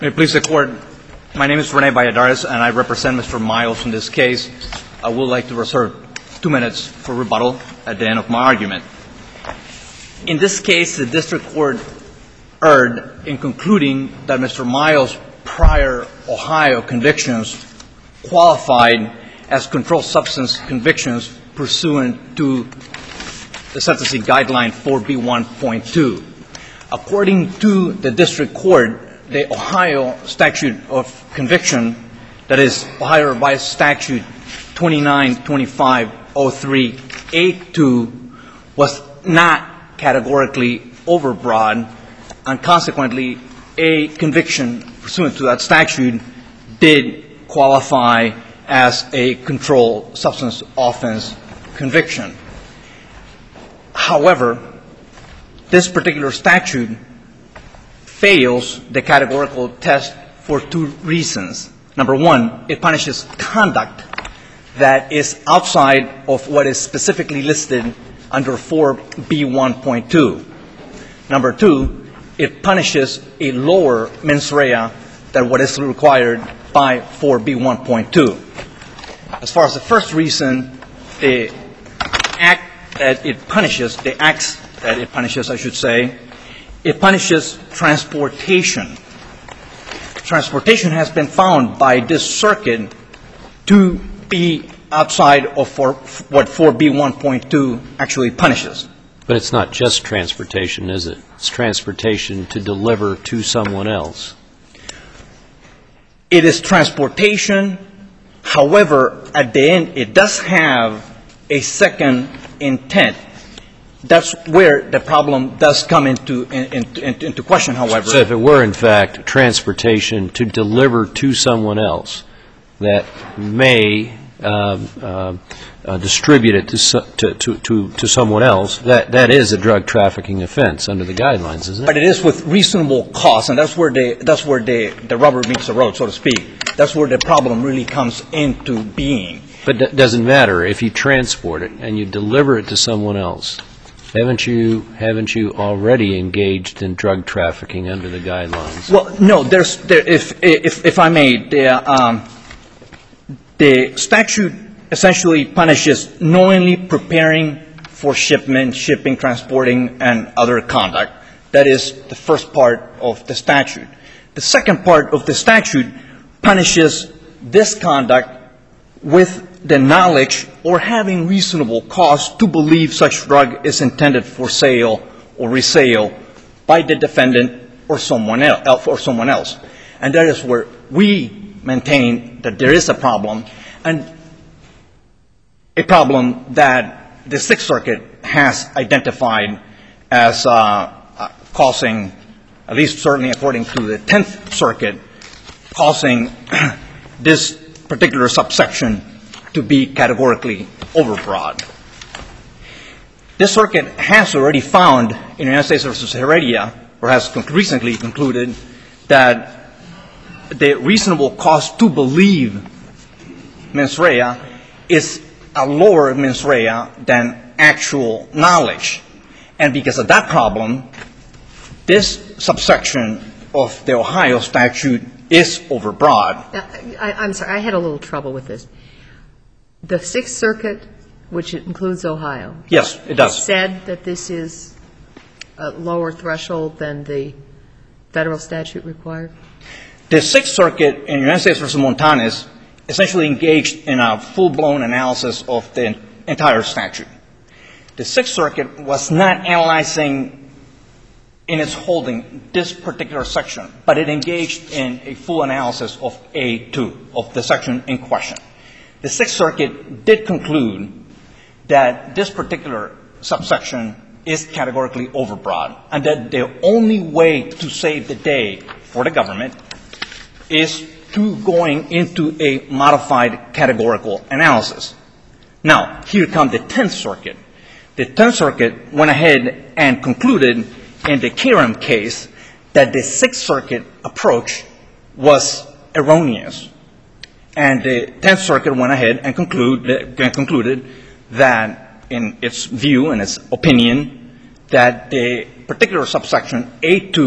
May it please the Court, my name is Rene Valladares, and I represent Mr. Miles in this case. I would like to reserve 2 minutes for rebuttal at the end of my argument. In this case, the District Court erred in concluding that Mr. Miles' prior Ohio convictions qualified as controlled substance convictions pursuant to the Sentencing Guideline 4B1.2. According to the District Court, the Ohio statute of conviction, that is, Ohio Revised Statute 292503A2, was not categorically overbroad, and consequently, a conviction pursuant to that statute did qualify as a controlled substance offense conviction. However, this particular statute fails the categorical test for 2 reasons. Number one, it punishes conduct that is outside of what is specifically listed under 4B1.2. Number two, it punishes a lower mens rea than what is required by 4B1.2. As far as the first reason, the acts that it punishes, I should say, it punishes transportation. Transportation has been found by this circuit to be outside of what 4B1.2 actually punishes. But it's not just transportation, is it? It's transportation to deliver to someone else. It is transportation. However, at the end, it does have a second intent. That's where the problem does come into question, however. So if it were, in fact, transportation to deliver to someone else that may distribute it to someone else, that is a drug trafficking offense under the guidelines, isn't it? But it is with reasonable cost, and that's where the rubber meets the road, so to speak. That's where the problem really comes into being. But it doesn't matter if you transport it and you deliver it to someone else. Haven't you already engaged in drug trafficking under the guidelines? Well, no. If I may, the statute essentially punishes knowingly preparing for shipment, shipping, transporting, and other conduct. That is the first part of the statute. The second part of the statute punishes this conduct with the knowledge or having reasonable cause to believe such drug is intended for sale or resale by the defendant or someone else. And that is where we maintain that there is a problem, and a problem that the Sixth Circuit has identified as causing, at least certainly according to the Tenth Circuit, causing this particular subsection to be categorically overbroad. This circuit has already found in United States v. Heredia, or has recently concluded, that the reasonable cause to believe mens rea is a lower mens rea than actual knowledge. And because of that problem, this subsection of the Ohio statute is overbroad. I'm sorry, I had a little trouble with this. The Sixth Circuit, which includes Ohio. Yes, it does. Said that this is a lower threshold than the federal statute required? The Sixth Circuit in United States v. Montanez essentially engaged in a full-blown analysis of the entire statute. The Sixth Circuit was not analyzing in its holding this particular section, but it engaged in a full analysis of A2, of the section in question. The Sixth Circuit did conclude that this particular subsection is categorically overbroad, and that the only way to save the day for the government is through going into a modified categorical analysis. Now, here comes the Tenth Circuit. The Tenth Circuit went ahead and concluded in the Karam case that the Sixth Circuit approach was erroneous. And the Tenth Circuit went ahead and concluded that, in its view and its opinion, that the particular subsection A2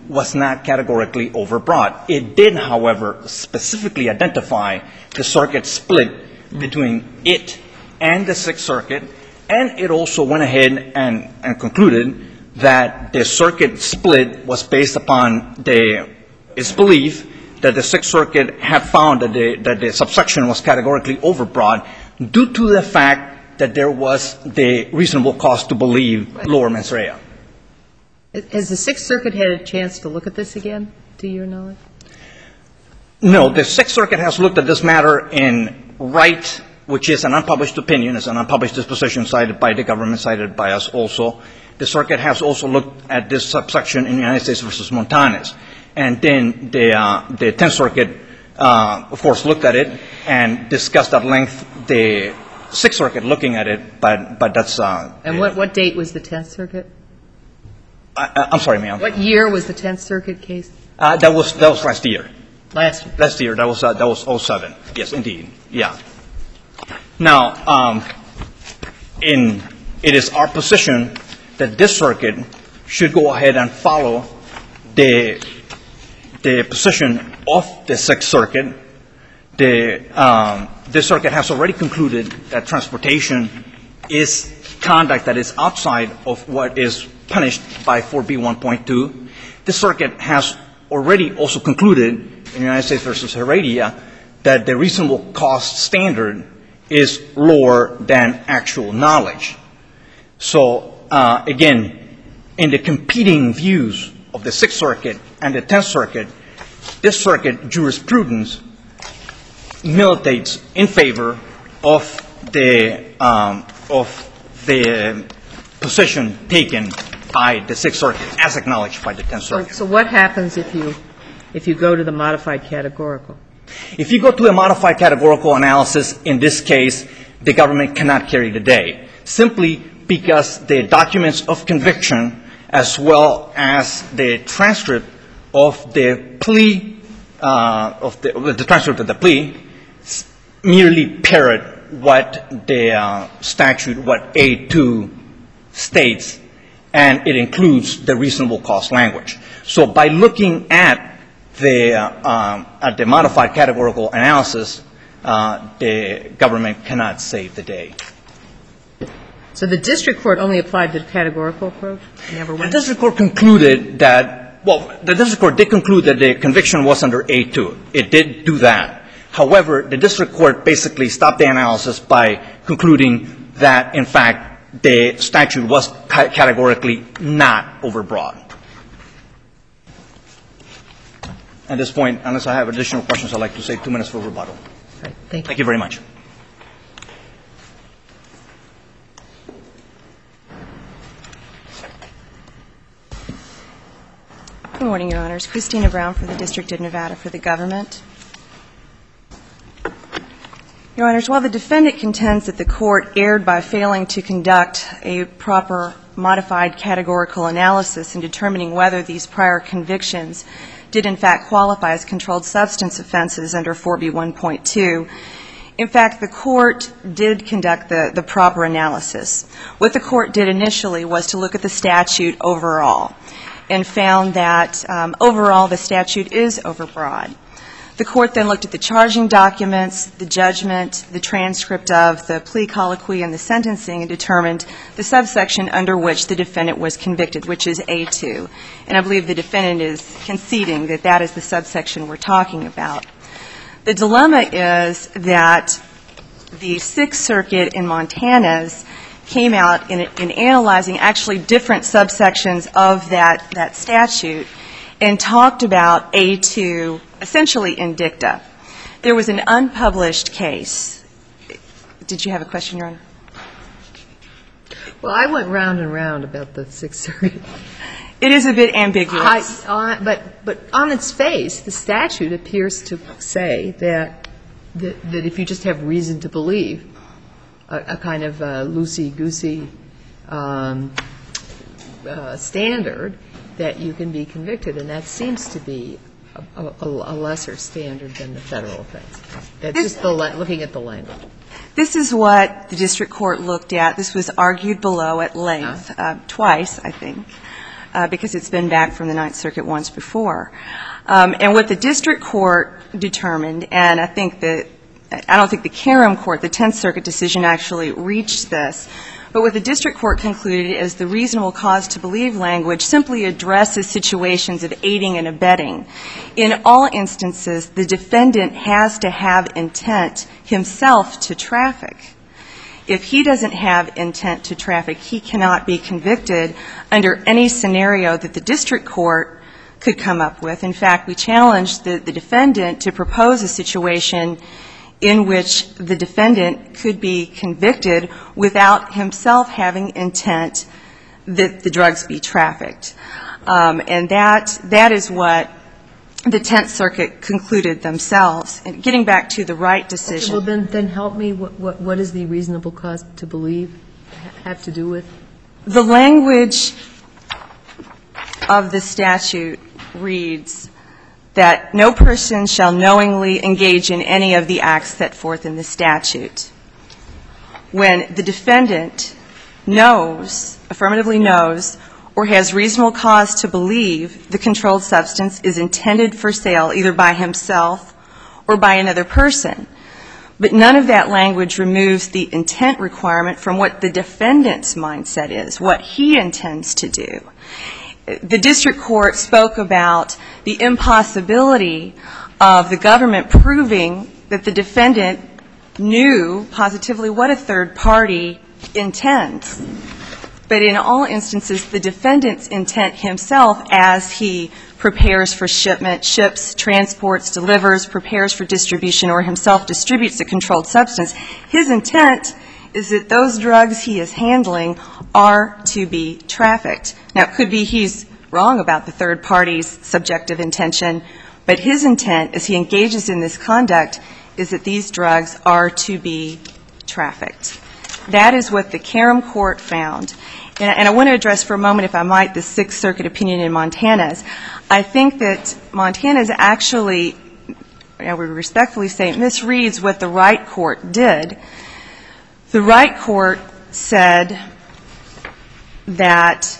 was not categorically overbroad. It did, however, specifically identify the circuit split between it and the Sixth Circuit, and it also went ahead and concluded that the circuit split was based upon its belief that the Sixth Circuit had found that the subsection was categorically overbroad due to the fact that there was the reasonable cause to believe lower mens rea. Has the Sixth Circuit had a chance to look at this again, to your knowledge? No, the Sixth Circuit has looked at this matter in Wright, which is an unpublished opinion. It's an unpublished disposition cited by the government, cited by us also. The circuit has also looked at this subsection in United States versus Montanes. And then the Tenth Circuit, of course, looked at it and discussed at length the Sixth Circuit looking at it, but that's... And what date was the Tenth Circuit? I'm sorry, ma'am. What year was the Tenth Circuit case? That was last year. Last year. Last year. That was 07. Yes, indeed. Yeah. Now, it is our position that this circuit should go ahead and follow the position of the Sixth Circuit. This circuit has already concluded that transportation is conduct that is outside of what is punished by 4B1.2. This circuit has already also concluded in United States versus Heredia that the reasonable cost standard is lower than actual knowledge. So, again, in the competing views of the Sixth Circuit and the Tenth Circuit, this circuit jurisprudence militates in favor of the position taken by the Sixth Circuit, as acknowledged by the Tenth Circuit. So what happens if you go to the modified categorical? If you go to a modified categorical analysis, in this case, the government cannot carry the day, simply because the documents of conviction, as well as the transcript of the plea, the transcript of the plea, merely parrot what the statute, what A2 states, and it includes the reasonable cost language. So by looking at the modified categorical analysis, the government cannot save the day. So the district court only applied the categorical approach? Never went? The district court concluded that, well, the district court did conclude that the conviction was under A2. It did do that. However, the district court basically stopped the analysis by concluding that, in fact, the statute was categorically not overbroad. At this point, unless I have additional questions, I'd like to save 2 minutes for rebuttal. Right. Thank you. Thank you very much. Good morning, Your Honors. Christina Brown for the District of Nevada for the government. Your Honors, while the defendant contends that the court erred by failing to conduct a proper modified categorical analysis in determining whether these prior convictions did in fact qualify as controlled substance offenses under 4B1.2, in fact, the court did conduct the proper analysis. What the court did initially was to look at the statute overall and found that overall the statute is overbroad. The court then looked at the charging documents, the judgment, the transcript of the plea colloquy and the sentencing and determined the subsection under which the defendant was convicted, which is A2. And I believe the defendant is conceding that that is the subsection we're talking about. The dilemma is that the Sixth Circuit in Montanas came out in analyzing actually different subsections of that statute and talked about A2 essentially in dicta. There was an unpublished case. Did you have a question, Your Honor? Well, I went round and round about the Sixth Circuit. It is a bit ambiguous. But on its face, the statute appears to say that if you just have reason to believe, a kind of loosey-goosey standard, that you can be convicted, and that seems to be a lesser standard than the federal offense. That's just looking at the language. This is what the district court looked at. This was argued below at length, twice, I think. because it's been back from the Ninth Circuit once before. And what the district court determined, and I don't think the Karam court, the Tenth Circuit decision, actually reached this, but what the district court concluded is the reasonable cause to believe language simply addresses situations of aiding and abetting. In all instances, the defendant has to have intent himself to traffic. If he doesn't have intent to traffic, he cannot be convicted under any scenario that the district court could come up with. In fact, we challenged the defendant to propose a situation in which the defendant could be convicted without himself having intent that the drugs be trafficked. And that is what the Tenth Circuit concluded themselves. And getting back to the Wright decision. Okay, well, then help me. What does the reasonable cause to believe have to do with? The language of the statute reads that no person shall knowingly engage in any of the acts set forth in the statute. When the defendant knows, affirmatively knows, or has reasonable cause to believe the controlled substance is intended for sale either by himself or by another person. But none of that language removes the intent requirement from what the defendant's mindset is, what he intends to do. The district court spoke about the impossibility of the government proving that the defendant knew positively what a third party intends. But in all instances, the defendant's intent himself, as he prepares for shipment, ships, transports, delivers, prepares for distribution, or himself distributes a controlled substance, his intent is that those drugs he is handling are to be trafficked. Now, it could be he's wrong about the third party's subjective intention, but his intent, as he engages in this conduct, is that these drugs are to be trafficked. That is what the Karam court found. And I want to address for a moment, if I might, the Sixth Circuit opinion in Montana's. I think that Montana's actually, I would respectfully say, misreads what the Wright court did. The Wright court said that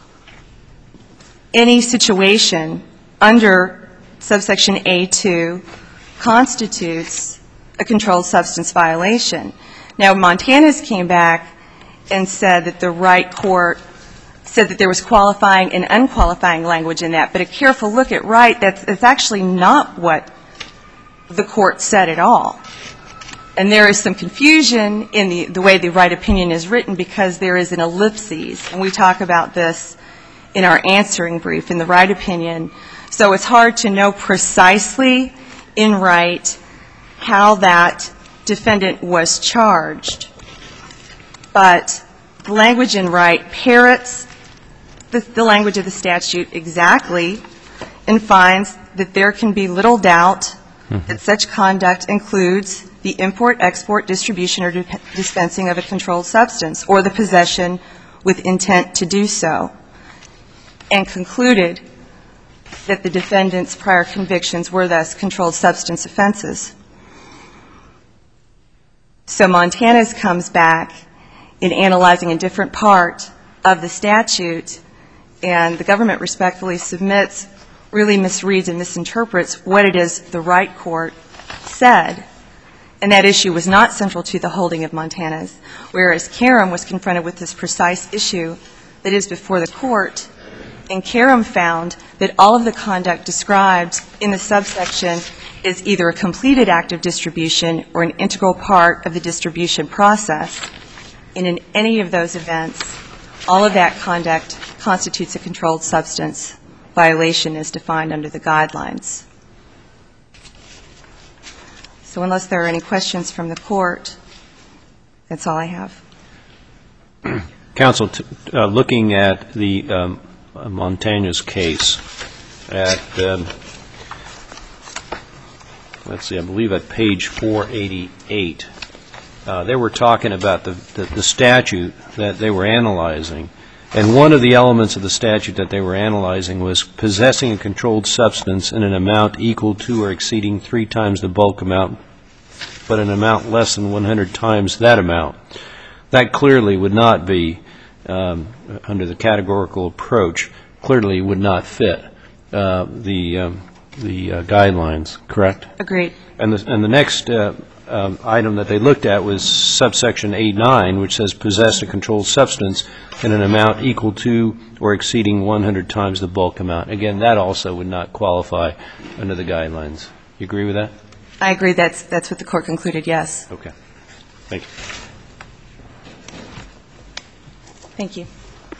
any situation under subsection A2 constitutes a controlled substance violation. Now, Montana's came back and said that the Wright court said that there was qualifying and unqualifying language in that. But a careful look at Wright, that's actually not what the court said at all. And there is some confusion in the way the Wright opinion is written because there is an ellipses. And we talk about this in our answering brief in the Wright opinion. So it's hard to know precisely in Wright how that defendant was charged. But the language in Wright parrots the language of the statute exactly and finds that there can be little doubt that such conduct includes the import, export, distribution, or dispensing of a controlled substance or the possession with intent to do so, and concluded that the defendant's prior convictions were thus controlled substance offenses. So Montana's comes back in analyzing a different part of the statute, and the government respectfully submits, really misreads and misinterprets what it is the Wright court said. And that issue was not central to the holding of Montana's, whereas Karam was confronted with this precise issue that is before the court. And Karam found that all of the conduct described in the subsection is either a completed act of distribution or an integral part of the distribution process. And in any of those events, all of that conduct constitutes a controlled substance violation as defined under the guidelines. So unless there are any questions from the court, that's all I have. Counsel, looking at the Montana's case at, let's see, I believe at page 488, they were talking about the statute that they were analyzing, and one of the elements of the statute that they were analyzing was possessing a controlled substance in an amount equal to or exceeding 3 times the bulk amount, but an amount less than 100 times that amount. That clearly would not be, under the categorical approach, clearly would not fit the guidelines, correct? Agreed. And the next item that they looked at was subsection 8.9, which says possess a controlled substance in an amount equal to or exceeding 100 times the bulk amount. Again, that also would not qualify under the guidelines. You agree with that? I agree. That's what the court concluded, yes. Okay. Thank you. Thank you.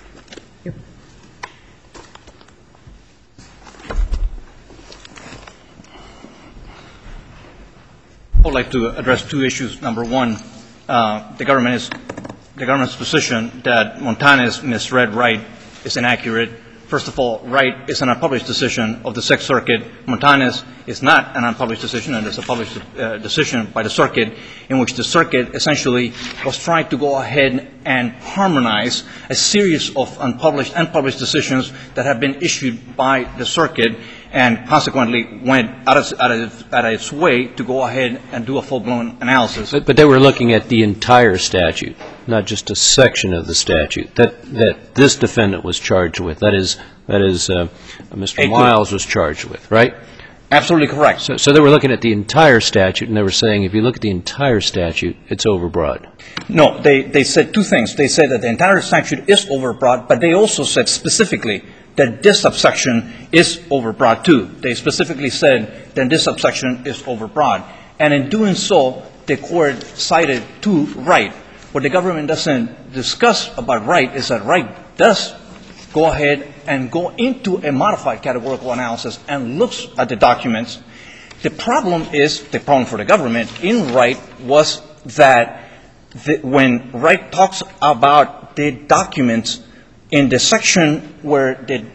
I would like to address two issues. Number one, the government's position that Montanez misread Wright is inaccurate. First of all, Wright is an unpublished decision of the Sixth Circuit. Montanez is not an unpublished decision, and it's a published decision by the circuit, in which the circuit essentially was trying to go ahead and harmonize a series of unpublished and published decisions that have been issued by the circuit, and consequently went out of its way to go ahead and do a full-blown analysis. But they were looking at the entire statute, not just a section of the statute that this defendant was charged with. That is, Mr. Miles was charged with, right? Absolutely correct. So they were looking at the entire statute, and they were saying if you look at the entire statute, it's overbroad. No, they said two things. They said that the entire statute is overbroad, but they also said specifically that this subsection is overbroad too. They specifically said that this subsection is overbroad. And in doing so, the court cited to Wright. What the government doesn't discuss about Wright is that Wright does go ahead and go into a modified categorical analysis and looks at the documents. The problem for the government in Wright was that when Wright talks about the documents in the section where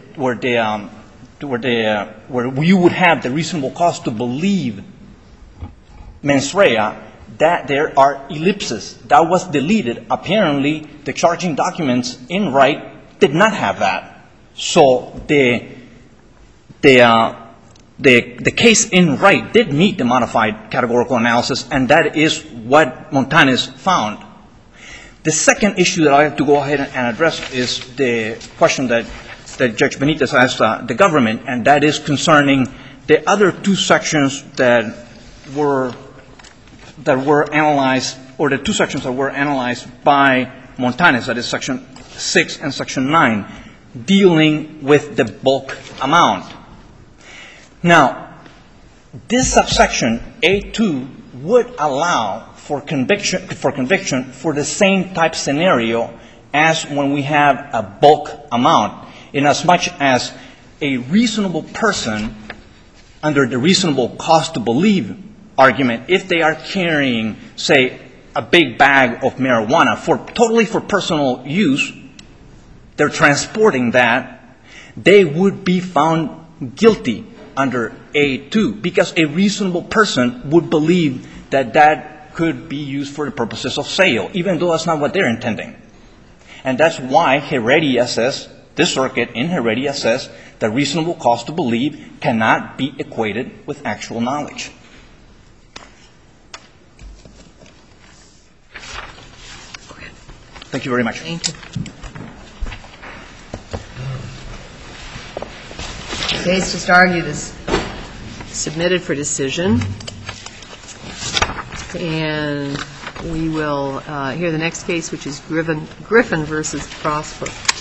you would have the reasonable cause to believe mens rea, that there are ellipses. That was deleted. Apparently, the charging documents in Wright did not have that. So the case in Wright did meet the modified categorical analysis, and that is what Montanez found. The second issue that I have to go ahead and address is the question that Judge Benitez asked the government, and that is concerning the other two sections that were analyzed, or the two sections that were analyzed by Montanez, that is Section 6 and Section 9, dealing with the bulk amount. Now, this subsection, A2, would allow for conviction for the same type scenario as when we have a bulk amount, inasmuch as a reasonable person, under the reasonable cause to believe argument, if they are carrying, say, a big bag of marijuana totally for personal use, they're transporting that, they would be found guilty under A2, because a reasonable person would believe that that could be used for the purposes of sale, even though that's not what they're intending. And that's why Heredia says, this circuit in Heredia says, that reasonable cause to believe cannot be equated with actual knowledge. Thank you very much. Thank you. The case just argued is submitted for decision. And we will hear the next case, which is Griffin versus Prosper.